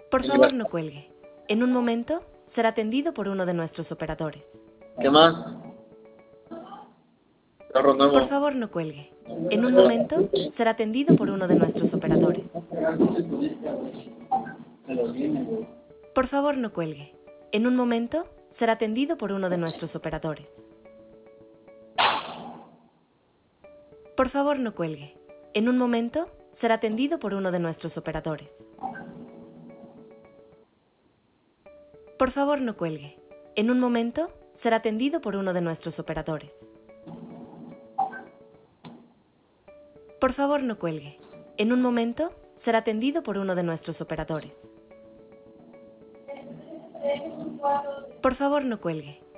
Por favor, no cuelgue. En un momento será atendido por uno de nuestros operadores. ¿Qué más? Carro Por nuevo. favor, no cuelgue. En un momento será atendido por uno de nuestros operadores. Por favor, no cuelgue. En un momento será atendido por uno de nuestros operadores. Por favor, no cuelgue. En un momento será atendido por uno de nuestros operadores. Por favor, no cuelgue. En un momento será atendido por uno de nuestros operadores. Por favor, no cuelgue. En un momento será atendido por uno de nuestros operadores. Por favor, no cuelgue.